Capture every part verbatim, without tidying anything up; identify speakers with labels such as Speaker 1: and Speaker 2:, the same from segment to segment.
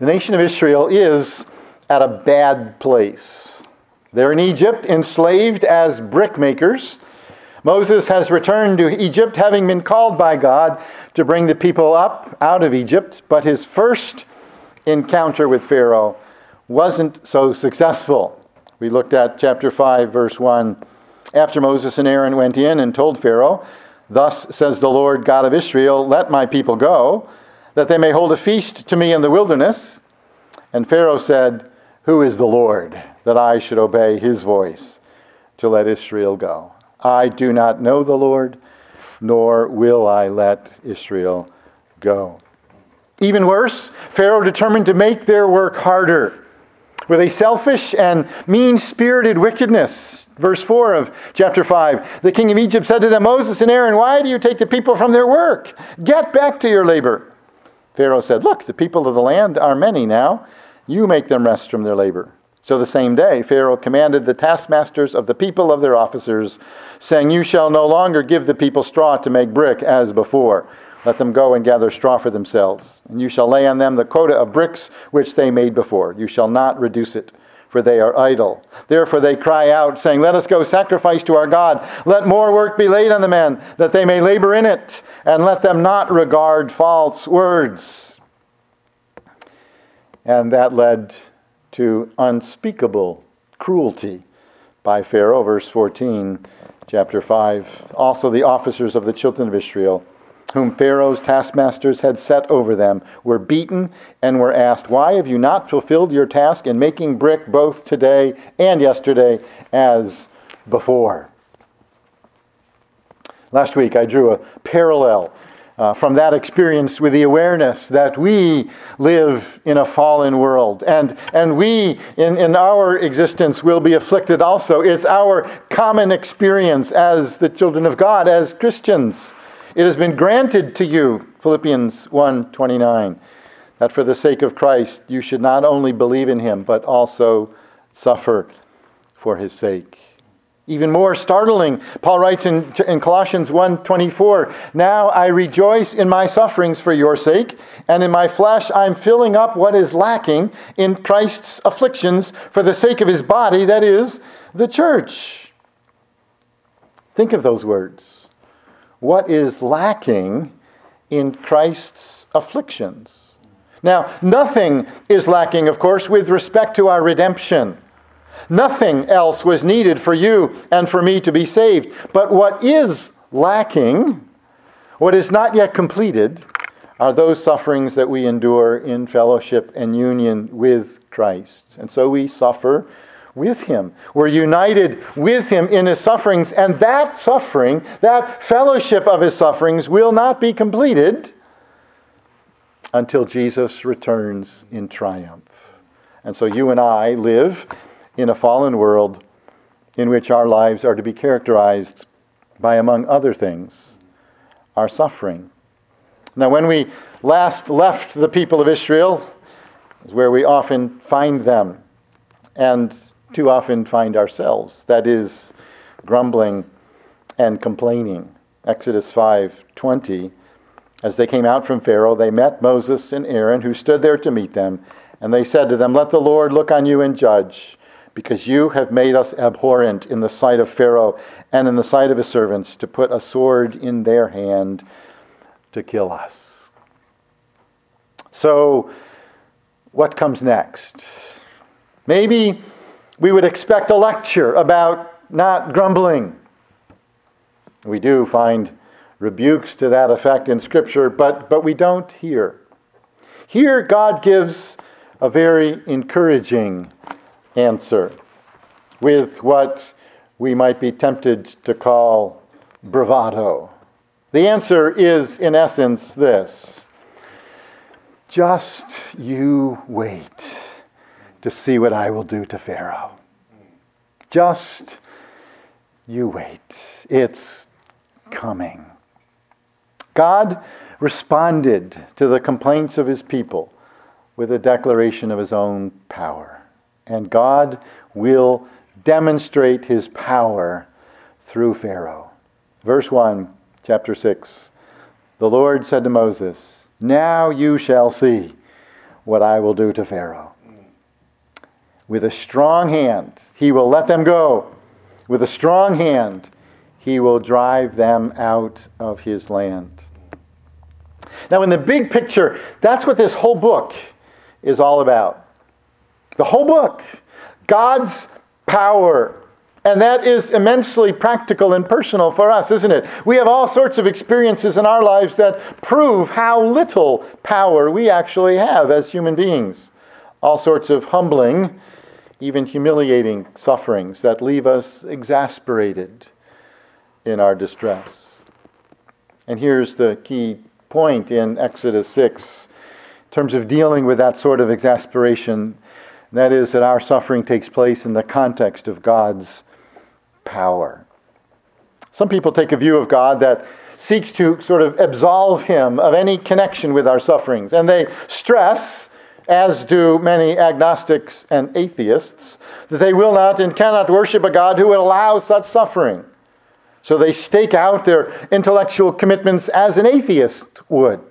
Speaker 1: The nation of Israel is at a bad place. They're in Egypt, enslaved as brickmakers. Moses has returned to Egypt, having been called by God to bring the people up out of Egypt, but his first encounter with Pharaoh wasn't so successful. We looked at chapter five, verse one. After Moses and Aaron went in and told Pharaoh, "Thus says the Lord God of Israel, let my people go, that they may hold a feast to me in the wilderness." And Pharaoh said, "Who is the Lord, that I should obey his voice to let Israel go? I do not know the Lord, nor will I let Israel go." Even worse, Pharaoh determined to make their work harder with a selfish and mean-spirited wickedness. Verse four of chapter five, the king of Egypt said to them, "Moses and Aaron, why do you take the people from their work? Get back to your labor." Pharaoh said, "Look, the people of the land are many now. You make them rest from their labor." So the same day, Pharaoh commanded the taskmasters of the people of their officers, saying, "You shall no longer give the people straw to make brick as before. Let them go and gather straw for themselves. And you shall lay on them the quota of bricks which they made before. You shall not reduce it, for they are idle. Therefore they cry out, saying, 'Let us go sacrifice to our God. Let more work be laid on the men, that they may labor in it, and let them not regard false words.'" And that led to unspeakable cruelty by Pharaoh. Verse fourteen, chapter five. Also the officers of the children of Israel, whom Pharaoh's taskmasters had set over them, were beaten and were asked, "Why have you not fulfilled your task in making brick both today and yesterday as before?" Last week I drew a parallel uh, from that experience with the awareness that we live in a fallen world, and, and we in, in our existence will be afflicted also. It's our common experience as the children of God, as Christians. It has been granted to you, Philippians one twenty-nine, that for the sake of Christ you should not only believe in him, but also suffer for his sake. Even more startling, Paul writes in, in Colossians one twenty-four, "Now I rejoice in my sufferings for your sake, and in my flesh I'm filling up what is lacking in Christ's afflictions for the sake of his body, that is, the church." Think of those words. What is lacking in Christ's afflictions? Now, nothing is lacking, of course, with respect to our redemption. Nothing else was needed for you and for me to be saved. But what is lacking, what is not yet completed, are those sufferings that we endure in fellowship and union with Christ. And so we suffer with him. We're united with him in his sufferings, and that suffering, that fellowship of his sufferings, will not be completed until Jesus returns in triumph. And so you and I live in a fallen world in which our lives are to be characterized by, among other things, our suffering. Now, when we last left the people of Israel, is where we often find them, and too often find ourselves. That is, grumbling and complaining. Exodus five twenty. As they came out from Pharaoh, they met Moses and Aaron, who stood there to meet them. And they said to them, "Let the Lord look on you and judge, because you have made us abhorrent in the sight of Pharaoh and in the sight of his servants, to put a sword in their hand to kill us." So, what comes next? Maybe we would expect a lecture about not grumbling. We do find rebukes to that effect in Scripture, but, but we don't here. Here, God gives a very encouraging answer with what we might be tempted to call bravado. The answer is, in essence, this: just you wait to see what I will do to Pharaoh. Just you wait. It's coming. God responded to the complaints of his people with a declaration of his own power. And God will demonstrate his power through Pharaoh. Verse one, chapter six. The Lord said to Moses, "Now you shall see what I will do to Pharaoh. With a strong hand, he will let them go. With a strong hand, he will drive them out of his land. Now, in the big picture, that's what this whole book is all about. The whole book. God's power. And that is immensely practical and personal for us, isn't it? We have all sorts of experiences in our lives that prove how little power we actually have as human beings. All sorts of humbling, even humiliating sufferings that leave us exasperated in our distress. And here's the key point in Exodus six in terms of dealing with that sort of exasperation. That is that our suffering takes place in the context of God's power. Some people take a view of God that seeks to sort of absolve him of any connection with our sufferings. And they stress, as do many agnostics and atheists, that they will not and cannot worship a God who would allow such suffering. So they stake out their intellectual commitments as an atheist would.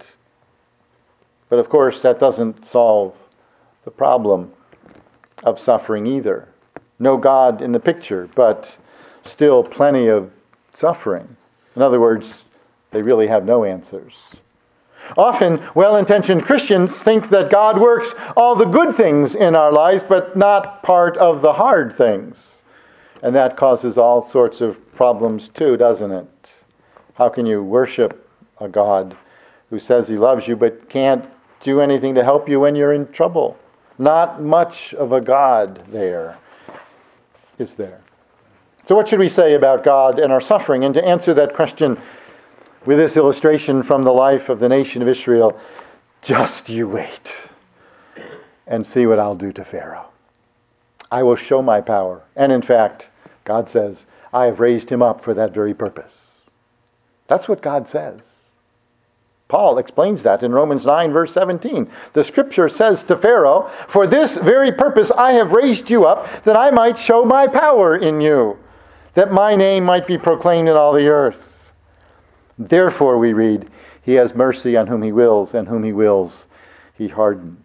Speaker 1: But of course, that doesn't solve the problem of suffering either. No God in the picture, but still plenty of suffering. In other words, they really have no answers. Often, well-intentioned Christians think that God works all the good things in our lives, but not part of the hard things. And that causes all sorts of problems too, doesn't it? How can you worship a God who says he loves you, but can't do anything to help you when you're in trouble? Not much of a God there, is there? So what should we say about God and our suffering? And to answer that question with this illustration from the life of the nation of Israel, just you wait and see what I'll do to Pharaoh. I will show my power. And in fact, God says, I have raised him up for that very purpose. That's what God says. Paul explains that in Romans nine, verse seventeen. The scripture says to Pharaoh, for this very purpose I have raised you up, that I might show my power in you, that my name might be proclaimed in all the earth. Therefore, we read, he has mercy on whom he wills, and whom he wills he hardens.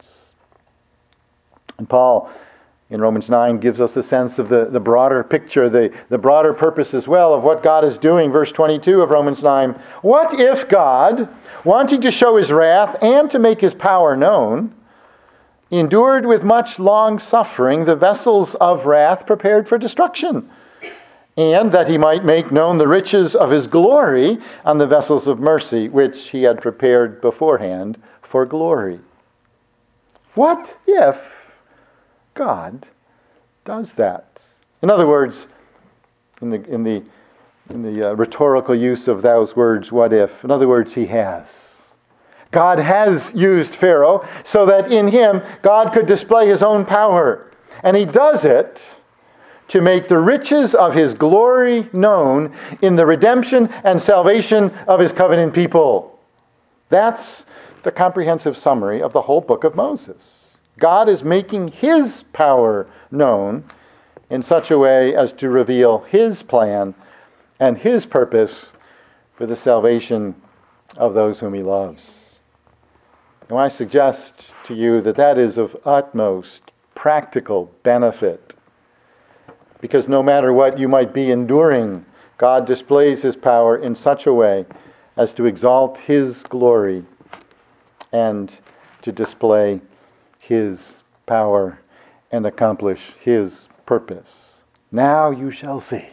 Speaker 1: And Paul, in Romans nine, gives us a sense of the, the broader picture, the, the broader purpose as well of what God is doing. Verse twenty-two of Romans nine, what if God, wanting to show his wrath and to make his power known, endured with much long suffering the vessels of wrath prepared for destruction, and that he might make known the riches of his glory on the vessels of mercy, which he had prepared beforehand for glory? What if God does that? In other words, in the in the in the uh, rhetorical use of those words, what if? In other words, he has. God has used Pharaoh so that in him God could display his own power. And he does it to make the riches of his glory known in the redemption and salvation of his covenant people. That's the comprehensive summary of the whole book of Moses. God is making his power known in such a way as to reveal his plan and his purpose for the salvation of those whom he loves. Now, I suggest to you that that is of utmost practical benefit, because no matter what you might be enduring, God displays his power in such a way as to exalt his glory and to display his power and accomplish his purpose. Now you shall see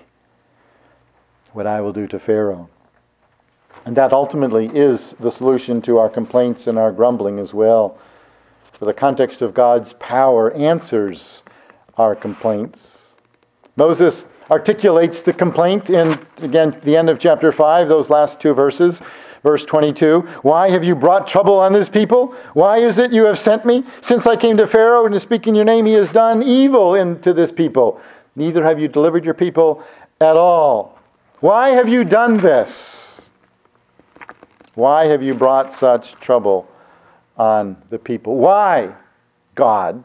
Speaker 1: what I will do to Pharaoh. And that ultimately is the solution to our complaints and our grumbling as well. For the context of God's power answers our complaints. Moses articulates the complaint in, again, the end of chapter five, those last two verses. Verse twenty-two, why have you brought trouble on this people? Why is it you have sent me? Since I came to Pharaoh and to speak in your name, he has done evil into this people. Neither have you delivered your people at all. Why have you done this? Why have you brought such trouble on the people? Why, God?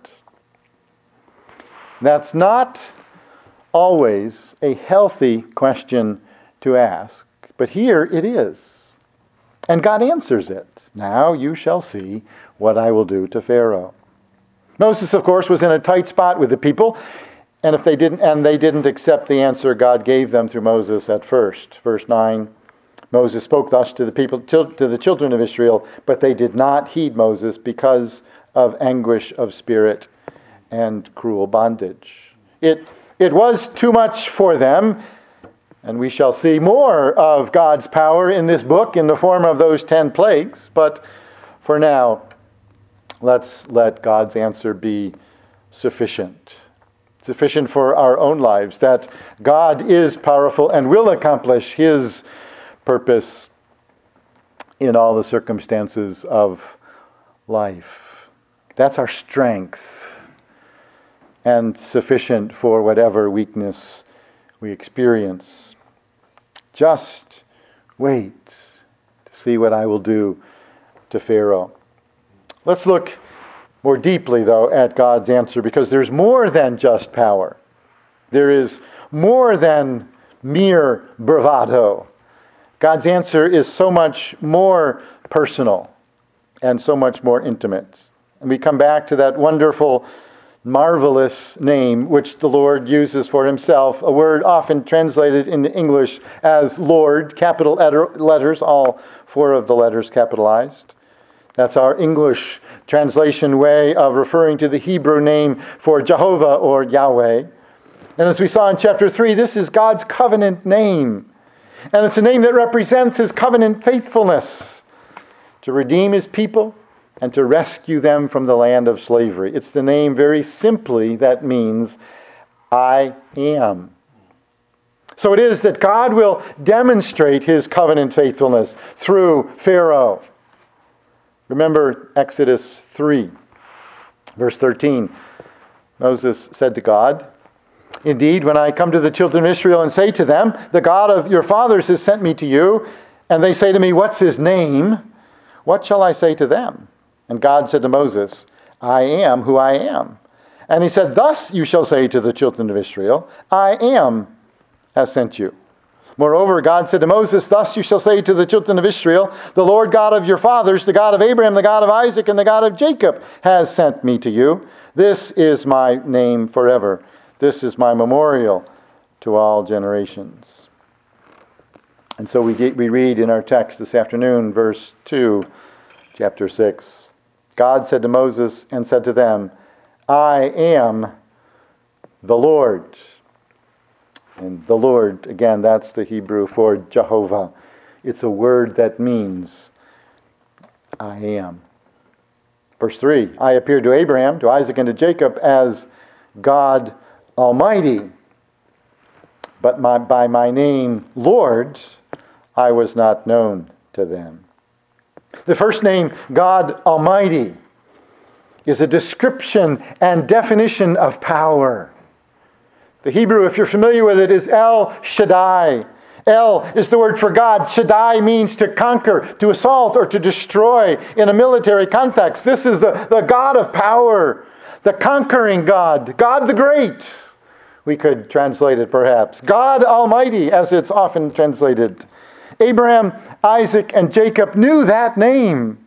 Speaker 1: That's not always a healthy question to ask, but here it is. And God answers it. Now you shall see what I will do to Pharaoh. Moses, of course, was in a tight spot with the people, and if they didn't, and they didn't accept the answer God gave them through Moses at first. Verse nine, Moses spoke thus to the people, to the children of Israel, but they did not heed Moses because of anguish of spirit and cruel bondage. It, it was too much for them, and we shall see more of God's power in this book in the form of those ten plagues. But for now, let's let God's answer be sufficient. Sufficient for our own lives, that God is powerful and will accomplish His purpose in all the circumstances of life. That's our strength, and sufficient for whatever weakness we experience. Just wait to see what I will do to Pharaoh. Let's look more deeply, though, at God's answer, because there's more than just power. There is more than mere bravado. God's answer is so much more personal and so much more intimate. And we come back to that wonderful, marvelous name which the Lord uses for Himself, a word often translated into English as Lord, capital letters, all four of the letters capitalized. That's our English translation way of referring to the Hebrew name for Jehovah or Yahweh. And as we saw in chapter three, this is God's covenant name. And it's a name that represents His covenant faithfulness to redeem His people and to rescue them from the land of slavery. It's the name, very simply, that means I am. So it is that God will demonstrate His covenant faithfulness through Pharaoh. Remember Exodus three, verse thirteen. Moses said to God, "Indeed, when I come to the children of Israel and say to them, 'The God of your fathers has sent me to you,' and they say to me, 'What's His name?' what shall I say to them?" And God said to Moses, "I am who I am." And He said, "Thus you shall say to the children of Israel, 'I am has sent you.'" Moreover, God said to Moses, "Thus you shall say to the children of Israel, 'The Lord God of your fathers, the God of Abraham, the God of Isaac, and the God of Jacob has sent me to you. This is my name forever. This is my memorial to all generations.'" And so we get, we read in our text this afternoon, verse two, chapter six. God said to Moses and said to them, "I am the Lord." And the Lord, again, that's the Hebrew for Jehovah. It's a word that means I am. Verse three, "I appeared to Abraham, to Isaac, and to Jacob as God Almighty. But my, by my name, Lord, I was not known to them." The first name, God Almighty, is a description and definition of power. The Hebrew, if you're familiar with it, is El Shaddai. El is the word for God. Shaddai means to conquer, to assault, or to destroy in a military context. This is the, the God of power, the conquering God, God the Great. We could translate it perhaps. God Almighty, as it's often translated. Abraham, Isaac, and Jacob knew that name.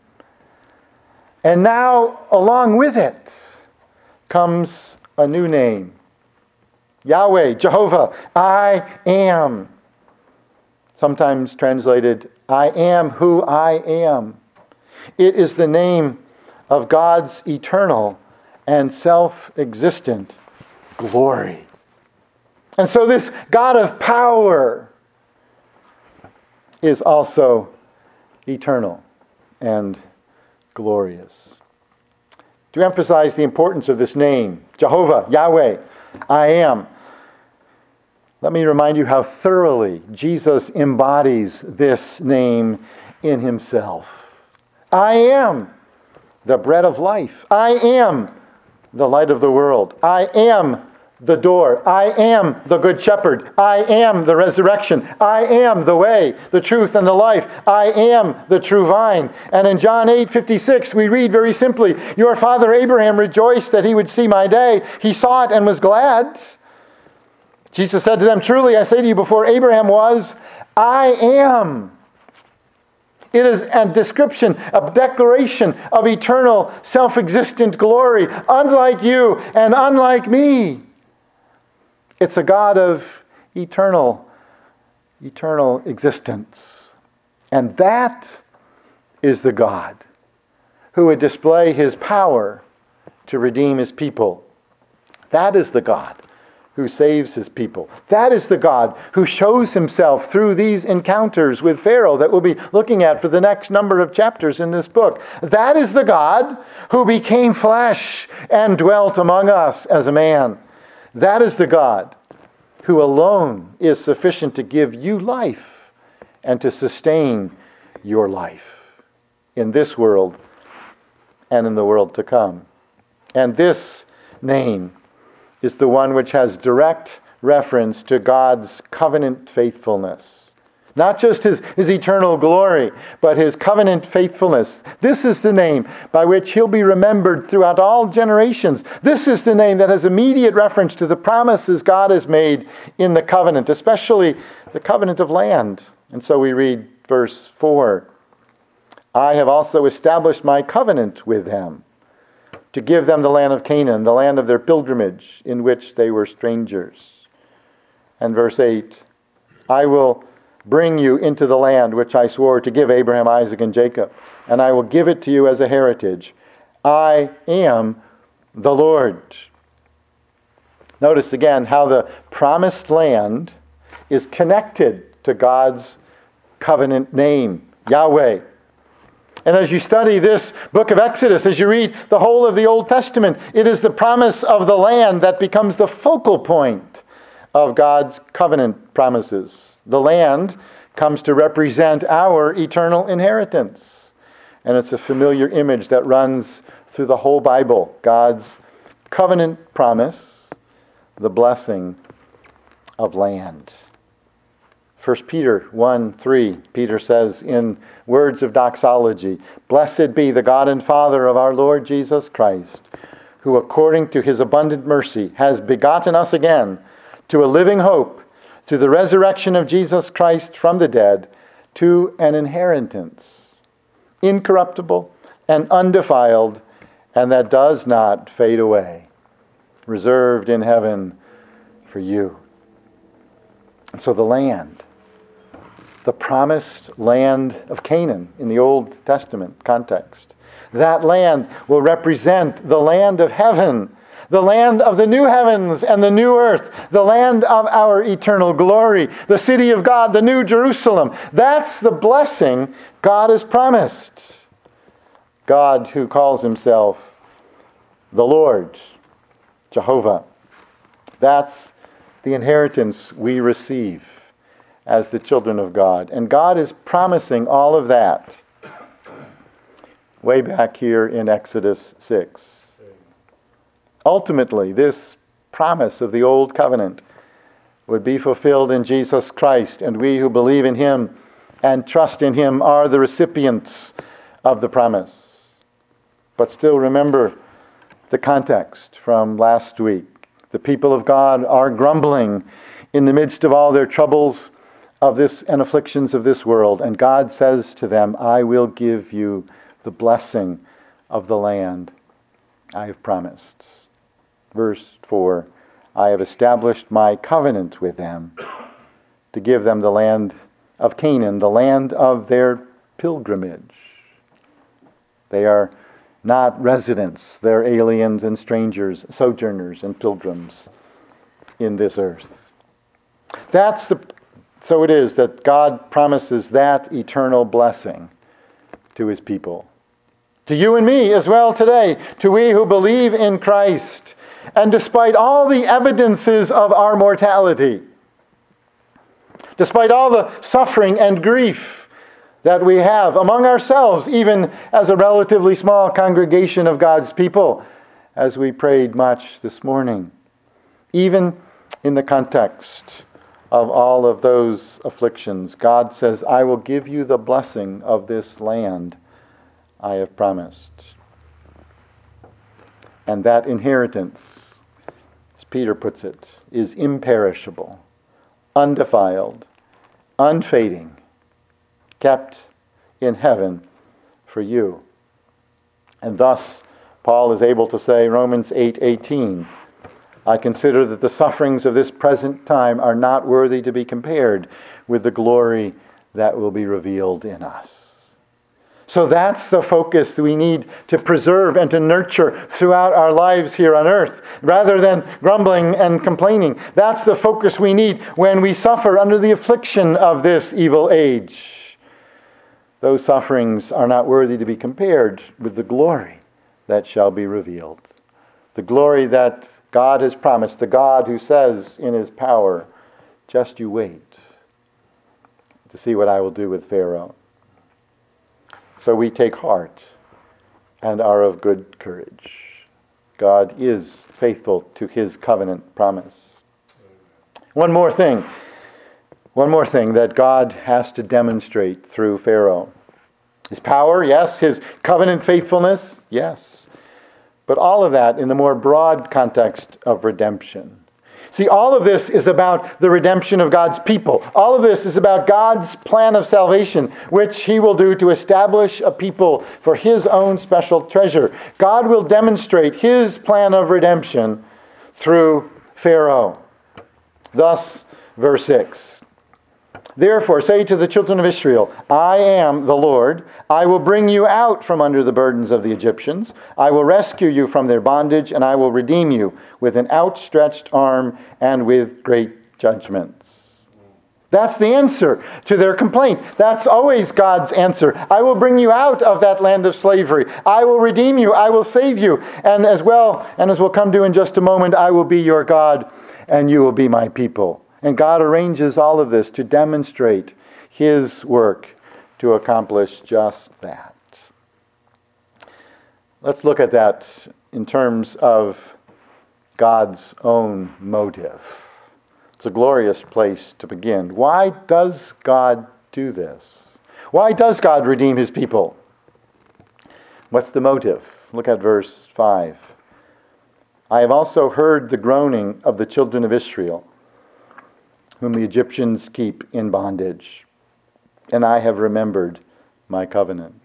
Speaker 1: And now, along with it, comes a new name. Yahweh, Jehovah, I am. Sometimes translated, I am who I am. It is the name of God's eternal and self-existent glory. And so this God of power is also eternal and glorious. To emphasize the importance of this name, Jehovah, Yahweh, I am, let me remind you how thoroughly Jesus embodies this name in Himself. I am the bread of life. I am the light of the world. I am the door. I am the good shepherd. I am the resurrection. I am the way, the truth, and the life. I am the true vine. And in John eight fifty-six, we read very simply, "Your father Abraham rejoiced that he would see my day. He saw it and was glad." Jesus said to them, "Truly I say to you, before Abraham was, I am." It is a description, a declaration of eternal, self-existent glory, unlike you and unlike me. It's a God of eternal, eternal existence. And that is the God who would display his power to redeem his people. That is the God who saves his people. That is the God who shows himself through these encounters with Pharaoh that we'll be looking at for the next number of chapters in this book. That is the God who became flesh and dwelt among us as a man. That is the God who alone is sufficient to give you life and to sustain your life in this world and in the world to come. And this name is the one which has direct reference to God's covenant faithfulness. Not just his, his eternal glory, but his covenant faithfulness. This is the name by which he'll be remembered throughout all generations. This is the name that has immediate reference to the promises God has made in the covenant, especially the covenant of land. And so we read verse four. I have also established my covenant with them, to give them the land of Canaan, the land of their pilgrimage, in which they were strangers. And verse eight, I will bring you into the land which I swore to give Abraham, Isaac, and Jacob, and I will give it to you as a heritage. I am the Lord. Notice again how the promised land is connected to God's covenant name, Yahweh. And as you study this book of Exodus, as you read the whole of the Old Testament, it is the promise of the land that becomes the focal point of God's covenant promises. The land comes to represent our eternal inheritance. And it's a familiar image that runs through the whole Bible. God's covenant promise, the blessing of land. First Peter one three, Peter says in words of doxology, Blessed be the God and Father of our Lord Jesus Christ, who according to his abundant mercy has begotten us again to a living hope through the resurrection of Jesus Christ from the dead, to an inheritance, incorruptible and undefiled, and that does not fade away, reserved in heaven for you. And so the land, the promised land of Canaan in the Old Testament context. That land will represent the land of heaven, the land of the new heavens and the new earth, the land of our eternal glory, the city of God, the new Jerusalem. That's the blessing God has promised. God who calls himself the Lord, Jehovah. That's the inheritance we receive as the children of God. And God is promising all of that way back here in Exodus six. Ultimately, this promise of the Old Covenant would be fulfilled in Jesus Christ, and we who believe in him and trust in him are the recipients of the promise. But still remember the context from last week. The people of God are grumbling in the midst of all their troubles of this and afflictions of this world. And God says to them, I will give you the blessing of the land I have promised. Verse four, I have established my covenant with them to give them the land of Canaan, the land of their pilgrimage. They are not residents, they're aliens and strangers, sojourners and pilgrims in this earth. That's the so it is that God promises that eternal blessing to his people. To you and me as well today, to we who believe in Christ. And despite all the evidences of our mortality, despite all the suffering and grief that we have among ourselves, even as a relatively small congregation of God's people, as we prayed much this morning, even in the context of all of those afflictions, God says, I will give you the blessing of this land I have promised. And that inheritance, as Peter puts it, is imperishable, undefiled, unfading, kept in heaven for you. And thus, Paul is able to say, Romans eight eighteen, I consider that the sufferings of this present time are not worthy to be compared with the glory that will be revealed in us. So that's the focus we need to preserve and to nurture throughout our lives here on earth, rather than grumbling and complaining. That's the focus we need when we suffer under the affliction of this evil age. Those sufferings are not worthy to be compared with the glory that shall be revealed. The glory that God has promised, the God who says in his power, just you wait to see what I will do with Pharaoh. So we take heart and are of good courage. God is faithful to his covenant promise. One more thing. One more thing that God has to demonstrate through Pharaoh. His power, yes. His covenant faithfulness, yes. But all of that in the more broad context of redemption. See, all of this is about the redemption of God's people. All of this is about God's plan of salvation, which he will do to establish a people for his own special treasure. God will demonstrate his plan of redemption through Pharaoh. Thus, verse six. Therefore, say to the children of Israel, I am the Lord. I will bring you out from under the burdens of the Egyptians. I will rescue you from their bondage, and I will redeem you with an outstretched arm and with great judgments. That's the answer to their complaint. That's always God's answer. I will bring you out of that land of slavery. I will redeem you. I will save you. And as well, and as we'll come to in just a moment, I will be your God, and you will be my people. And God arranges all of this to demonstrate his work to accomplish just that. Let's look at that in terms of God's own motive. It's a glorious place to begin. Why does God do this? Why does God redeem his people? What's the motive? Look at verse five. I have also heard the groaning of the children of Israel, whom the Egyptians keep in bondage, and I have remembered my covenant.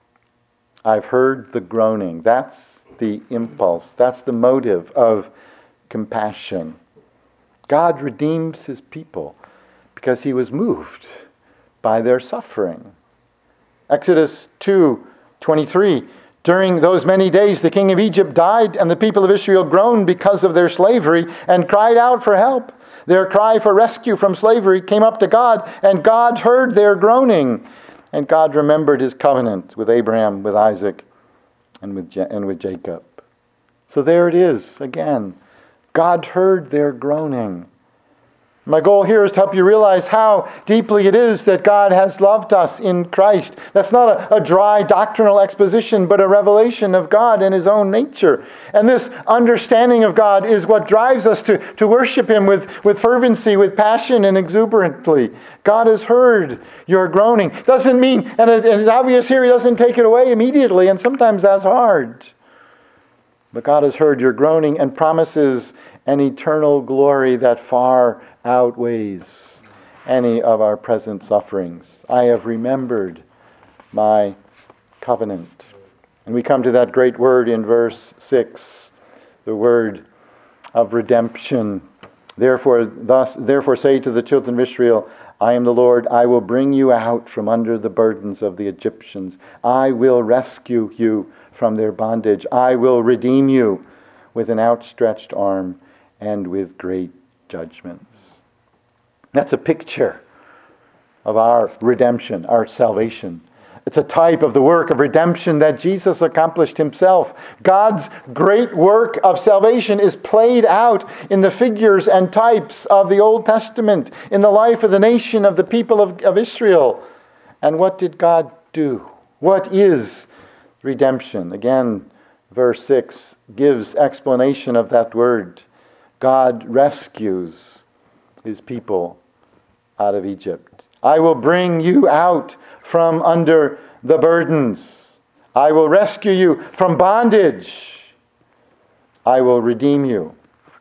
Speaker 1: I've heard the groaning. That's the impulse. That's the motive of compassion. God redeems his people because he was moved by their suffering. Exodus two twenty-three. During those many days the king of Egypt died, and the people of Israel groaned because of their slavery and cried out for help. Their cry for rescue from slavery came up to God, and God heard their groaning. And God remembered his covenant with Abraham, with Isaac, and with Ja- and with Jacob. So there it is again. God heard their groaning. My goal here is to help you realize how deeply it is that God has loved us in Christ. That's not a, a dry doctrinal exposition, but a revelation of God and his own nature. And this understanding of God is what drives us to, to worship him with, with fervency, with passion, and exuberantly. God has heard your groaning. Doesn't mean, and it, it's obvious here, he doesn't take it away immediately, and sometimes that's hard. But God has heard your groaning and promises an eternal glory that far outweighs any of our present sufferings. I have remembered my covenant. And we come to that great word in verse six, the word of redemption. Therefore, thus, therefore say to the children of Israel, I am the Lord, I will bring you out from under the burdens of the Egyptians. I will rescue you from their bondage. I will redeem you with an outstretched arm and with great judgments. That's a picture of our redemption, our salvation. It's a type of the work of redemption that Jesus accomplished himself. God's great work of salvation is played out in the figures and types of the Old Testament, in the life of the nation of the people of, of Israel. And what did God do? What is redemption? Again, verse six gives explanation of that word. God rescues his people out of Egypt. I will bring you out from under the burdens. I will rescue you from bondage. I will redeem you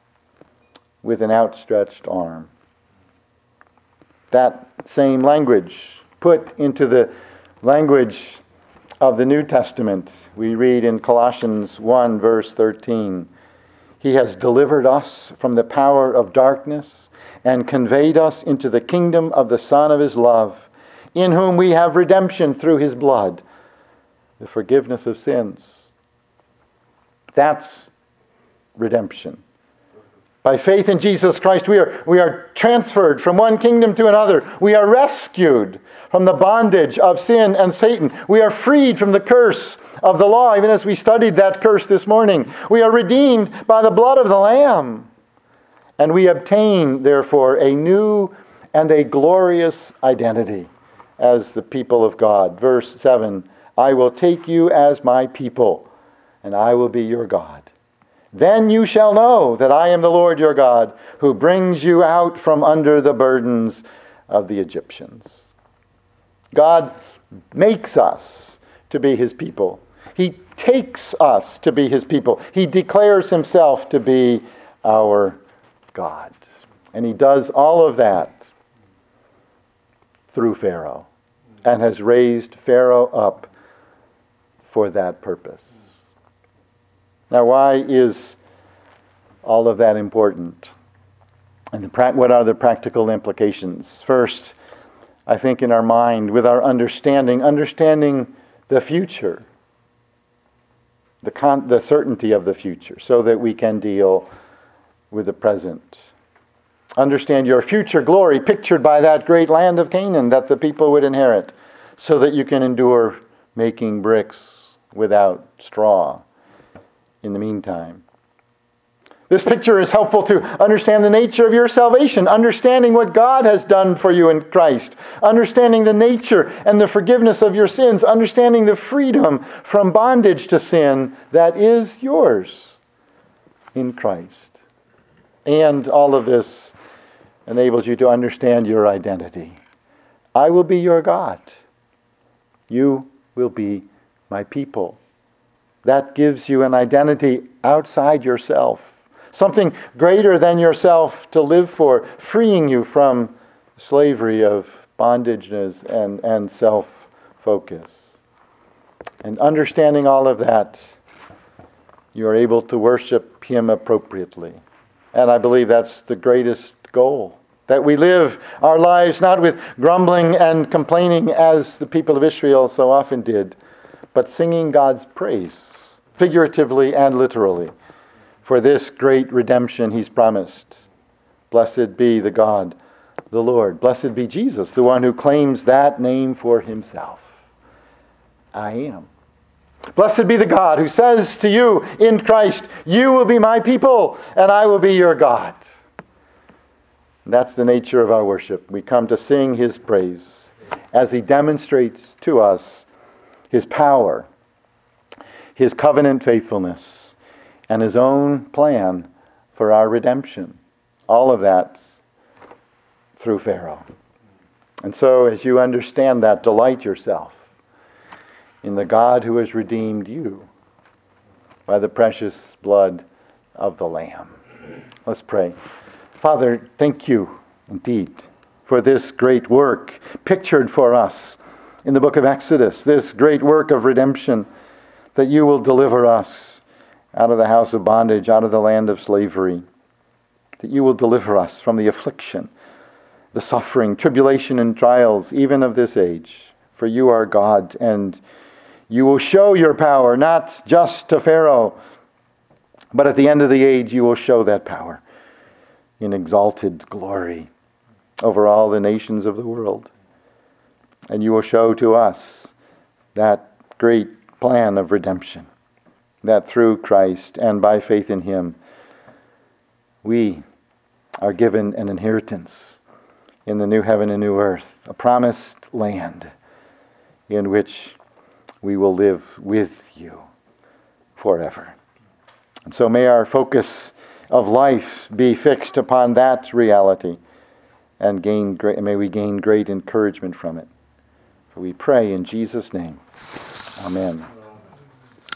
Speaker 1: with an outstretched arm. That same language put into the language of the New Testament. We read in Colossians one, verse thirteen, He has delivered us from the power of darkness and conveyed us into the kingdom of the Son of His love, in whom we have redemption through His blood, the forgiveness of sins. That's redemption. By faith in Jesus Christ, we are, we are transferred from one kingdom to another. We are rescued from the bondage of sin and Satan. We are freed from the curse of the law, even as we studied that curse this morning. We are redeemed by the blood of the Lamb. And we obtain, therefore, a new and a glorious identity as the people of God. Verse seven, I will take you as my people, and I will be your God. Then you shall know that I am the Lord your God, who brings you out from under the burdens of the Egyptians. God makes us to be His people. He takes us to be His people. He declares Himself to be our God. And He does all of that through Pharaoh, and has raised Pharaoh up for that purpose. Now, why is all of that important? And the pra- what are the practical implications? First, I think in our mind, with our understanding, understanding the future, the, con- the certainty of the future, so that we can deal with the present. Understand your future glory pictured by that great land of Canaan that the people would inherit, so that you can endure making bricks without straw in the meantime. This picture is helpful to understand the nature of your salvation, understanding what God has done for you in Christ, understanding the nature and the forgiveness of your sins, understanding the freedom from bondage to sin that is yours in Christ. And all of this enables you to understand your identity. I will be your God. You will be my people. That gives you an identity outside yourself, something greater than yourself to live for, freeing you from slavery of bondages and, and self-focus. And understanding all of that, you are able to worship Him appropriately. And I believe that's the greatest goal, that we live our lives not with grumbling and complaining as the people of Israel so often did, but singing God's praise, figuratively and literally, for this great redemption He's promised. Blessed be the God, the Lord. Blessed be Jesus, the one who claims that name for Himself. I am. Blessed be the God who says to you in Christ, you will be my people, and I will be your God. That's the nature of our worship. We come to sing His praise as He demonstrates to us His power, His covenant faithfulness, and His own plan for our redemption. All of that through Pharaoh. And so as you understand that, delight yourself in the God who has redeemed you by the precious blood of the Lamb. Let's pray. Father, thank you indeed for this great work pictured for us in the book of Exodus, this great work of redemption, that you will deliver us out of the house of bondage, out of the land of slavery, that you will deliver us from the affliction, the suffering, tribulation, and trials, even of this age. For you are God, and you will show your power, not just to Pharaoh, but at the end of the age you will show that power in exalted glory over all the nations of the world. And you will show to us that great plan of redemption, that through Christ and by faith in Him, we are given an inheritance in the new heaven and new earth, a promised land in which we will live with you forever. And so may our focus of life be fixed upon that reality, and gain great, may we gain great encouragement from it. For we pray in Jesus' name. Amen.